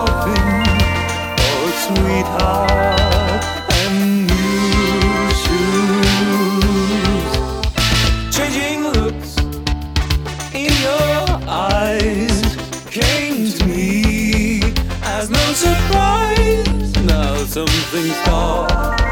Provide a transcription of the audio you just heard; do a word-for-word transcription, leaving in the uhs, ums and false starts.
shopping for a sweetheart and new shoes. Changing looks in your eyes came to me as no surprise. Now something's gone